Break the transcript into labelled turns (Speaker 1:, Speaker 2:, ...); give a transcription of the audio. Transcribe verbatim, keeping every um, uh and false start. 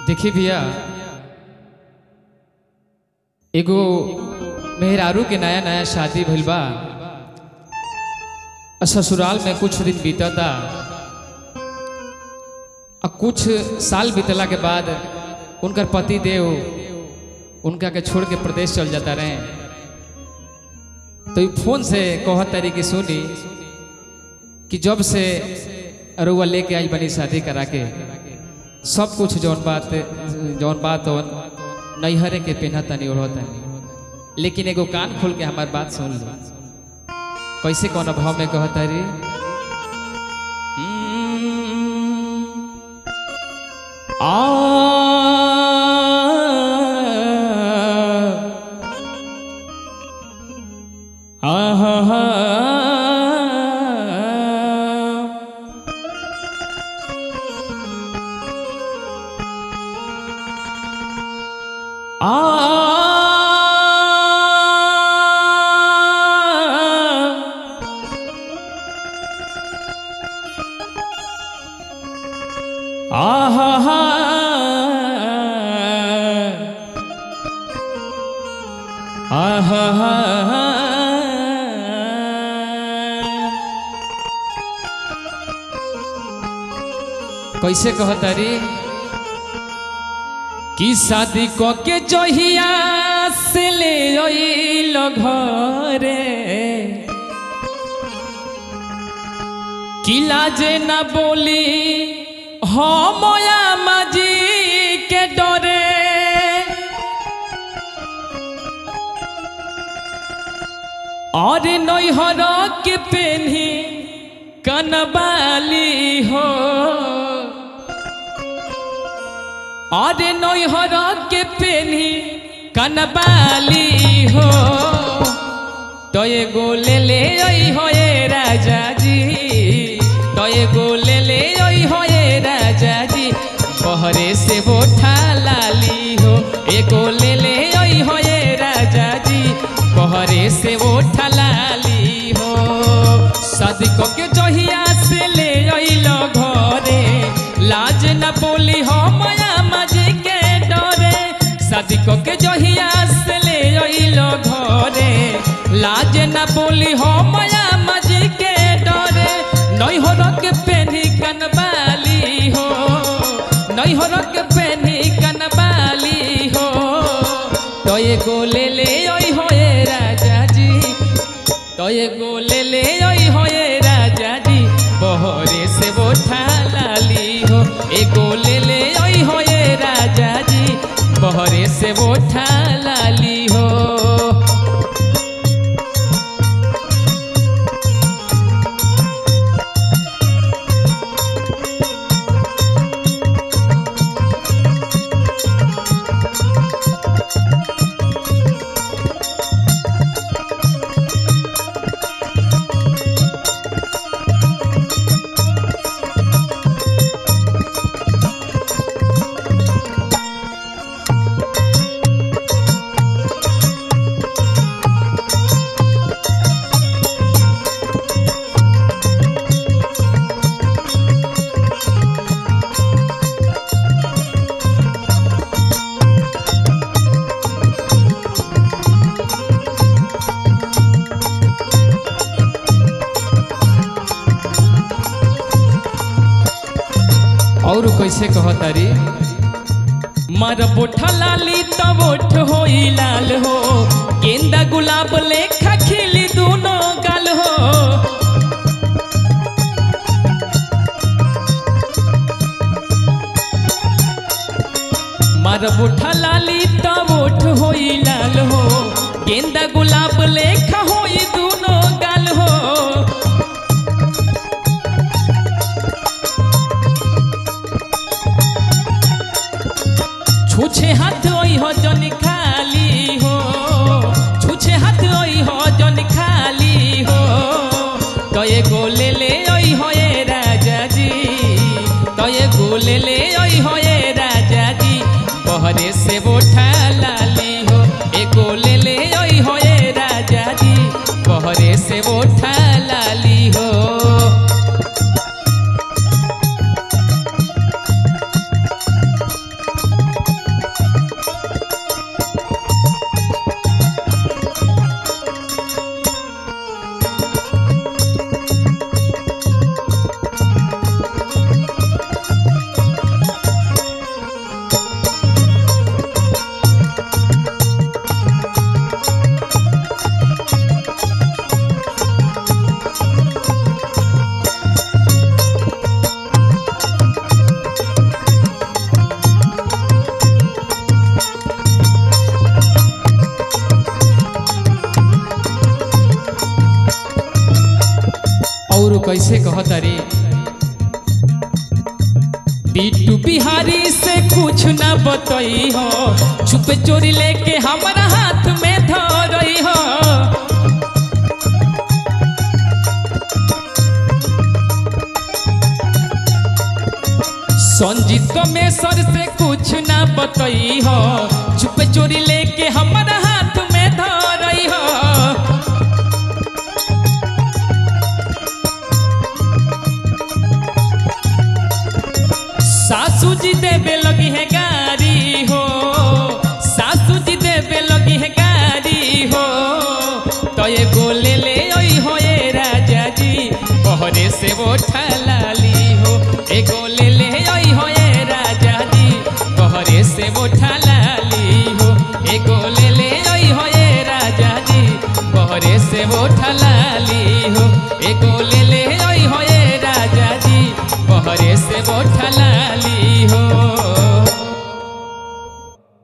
Speaker 1: देखी भैया एगो मेहरारू के नया नया शादी भइल बा। ससुराल में कुछ दिन बीतता और कुछ साल बीतला के बाद उनकर पति देव उनका के छोड़ के प्रदेश चल जाता रहे। तो फोन से कहत तारी की सुनी कि जब से अरुआ लेके आई बनी शादी करा के सब कुछ जौन बात जौन बात नैहरे के पेना तनी ओढ़ तनी, लेकिन एगो कान खोल के हमार बात सुन लो। कैसे कौन भाव में कहत तारी आ आहा आहा कैसे कहतारी कि शादी को के जहिया से ले आइल घरे कि लाजे ना बोली हमया माजी के डरे और नैहर के पेन्ही कनबाली हो और नैहर के पेन्ही कनबाली हो। तो एगो ले ले आई हो ये राजा जी, तो एगो ले ले आई हो ये राजा जी, बहरे से वो ठालाली हो। एगो ले ले आई हो ये राजा जी, बहरे से वो ठालाली हो। शादी को के जहिया से ले आइलो घरे लाज न बोली हो माया माजी के डरे। शादी को के जहिया से ले आइलो घरे लाज न बोली हो माया माजी के डरे। नैहर के पेन्ही कनबाली हो, नैहर के पेन्ही कनबाली हो। तो एगो ले ले आई हो ये राजा जी, तो एगो ले ले आई हो ये राजा जी, बहरे से वो ठालाली हो। एगो ले ले आई हो ये राजा जी, बहरे से वो ठालाली हो। और कैसे कहतारी मर बोठा लाली तब ओठ होई लाल हो, गेंदा गुलाब लेखा खिली दोनों गाल हो। मर बोठा लाली तब ओठ होई लाल हो, गेंदा गुलाब लेखा होई दोनों गाल हो। छुछे हाथ ओई हो जन खाली हो, छुछे हाथ ओई हो जन खाली हो। तो एगो ले ले आई हो ये राजा जी, तो एगो ले ले आई हो ये राजा जी, बहरे से वो ठालाली हो। एगो ले ले आई हो ये राजा जी, बहरे से वो ठालाली हो। कैसे कहतारी बिट्टू बिहारी से कुछ ना बतई हो छुपे चोरी लेके हमारा हाथ में धरई हो संजीत में सर से कुछ ना बतई हो छुपे चोरी लेके हमारा हाथ में धरई हो सासू जी देवे लगी है गारी हो सासू जी देवे लगी है गारी हो तो ये गोले ले आई हो ये राजा जी बहरे से वो ठलाली हो ए गोले ले आई हो ये राजा जी बहरे से वो ठलाली हो ए गोले ले आई हो ये राजा जी बहरे से वो ठला